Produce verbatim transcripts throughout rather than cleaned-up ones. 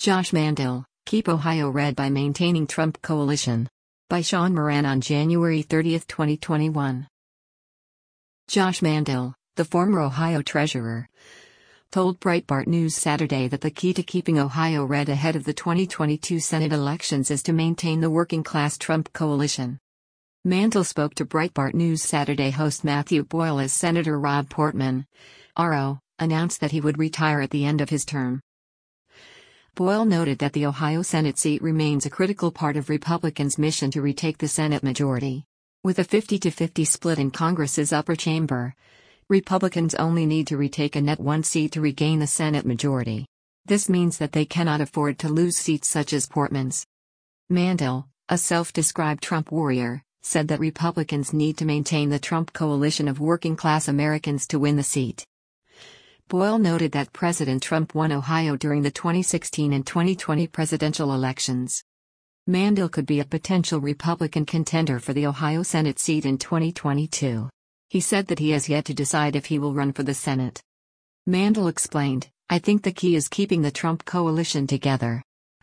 Josh Mandel, Keep Ohio Red by Maintaining Trump Coalition. By Sean Moran on January thirtieth, twenty twenty-one. Josh Mandel, the former Ohio treasurer, told Breitbart News Saturday that the key to keeping Ohio red ahead of the twenty twenty-two Senate elections is to maintain the working-class Trump coalition. Mandel spoke to Breitbart News Saturday host Matthew Boyle as Senator Rob Portman, R O, announced that he would retire at the end of his term. Boyle noted that the Ohio Senate seat remains a critical part of Republicans' mission to retake the Senate majority. With a fifty to fifty split in Congress's upper chamber, Republicans only need to retake a net one seat to regain the Senate majority. This means that they cannot afford to lose seats such as Portman's. Mandel, a self-described Trump warrior, said that Republicans need to maintain the Trump coalition of working-class Americans to win the seat. Boyle noted that President Trump won Ohio during the twenty sixteen and twenty twenty presidential elections. Mandel could be a potential Republican contender for the Ohio Senate seat in twenty twenty-two. He said that he has yet to decide if he will run for the Senate. Mandel explained, "I think the key is keeping the Trump coalition together.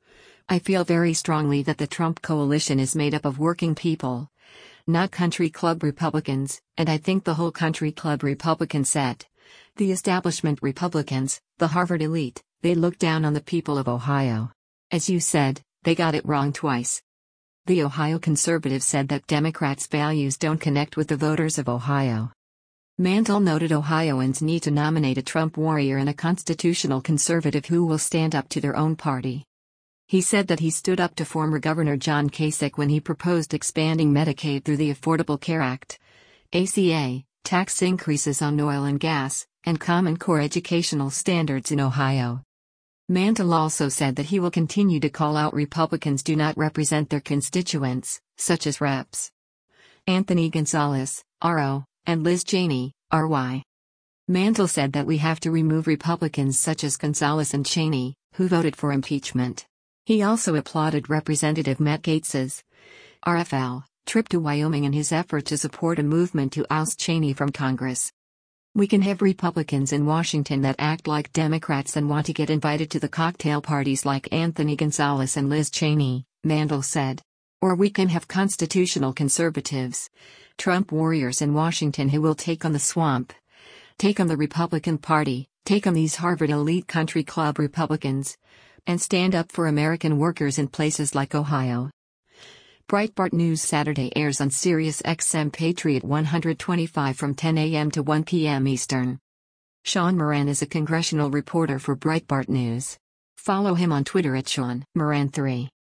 I feel very strongly that the Trump coalition is made up of working people, not country club Republicans, and I think the whole country club Republican set, the establishment Republicans, the Harvard elite, they look down on the people of Ohio. As you said, they got it wrong twice." The Ohio conservative said that Democrats' values don't connect with the voters of Ohio. Mandel noted Ohioans need to nominate a Trump warrior and a constitutional conservative who will stand up to their own party. He said that he stood up to former Governor John Kasich when he proposed expanding Medicaid through the Affordable Care Act, A C A, tax increases on oil and gas, and Common Core educational standards in Ohio. Mandel also said that he will continue to call out Republicans do not represent their constituents, such as Reps Anthony Gonzalez, R O, and Liz Cheney, R Y. Mandel said that we have to remove Republicans such as Gonzalez and Cheney, who voted for impeachment. He also applauded Representative Matt Gaetz's R F L trip to Wyoming in his effort to support a movement to oust Cheney from Congress. "We can have Republicans in Washington that act like Democrats and want to get invited to the cocktail parties like Anthony Gonzalez and Liz Cheney," Mandel said. "Or we can have constitutional conservatives, Trump warriors in Washington who will take on the swamp, take on the Republican Party, take on these Harvard elite country club Republicans, and stand up for American workers in places like Ohio." Breitbart News Saturday airs on Sirius X M Patriot one twenty-five from ten a m to one p m Eastern. Sean Moran is a congressional reporter for Breitbart News. Follow him on Twitter at Sean Moran three.